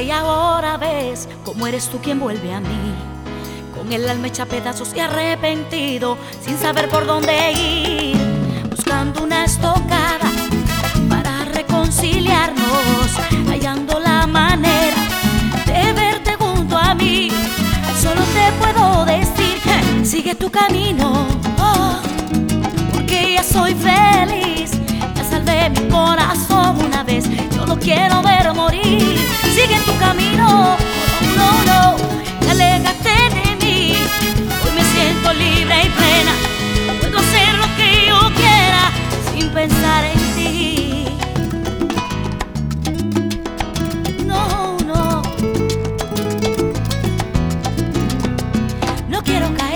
y ahora ves cómo eres tú quien vuelve a mí, con el alma hecha pedazos y arrepentido, sin saber por dónde ir, buscando una estocada para reconciliarnos, hallando la manera de verte junto a mí. Solo te puedo decir, sigue tu camino, oh, porque ya soy feliz. Ya salvé mi corazón una vez, yo no quiero ver morir. Sigue tu camino, no, no, no, aléjate de mí. Hoy me siento libre y plena, puedo hacer lo que yo quiera sin pensar en ti. No, no, no quiero caer